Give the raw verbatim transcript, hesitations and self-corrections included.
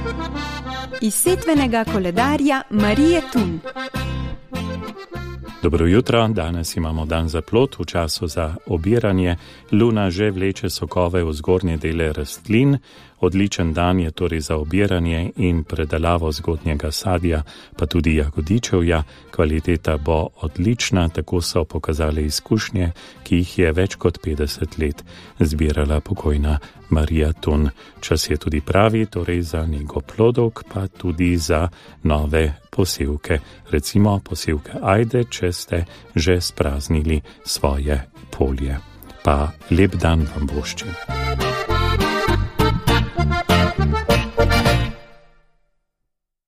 Iz setvenega koledarja Marije Tun. Dobro jutro, danes imamo dan za plod, v času za obiranje. Luna že vleče sokove v zgornje dele rastlin. Odličen dan je torej za obiranje in predelavo zgodnjega sadja, pa tudi jagodičevja. Kvaliteta bo odlična, tako so pokazale izkušnje, ki jih je več kot petdeset let zbirala pokojna Marija Tun. Čas je tudi pravi, torej za nego plodovk, pa tudi za nove posevke. Recimo posevke ajde, če ste že spraznili svoje polje. Pa lep dan vam voščim.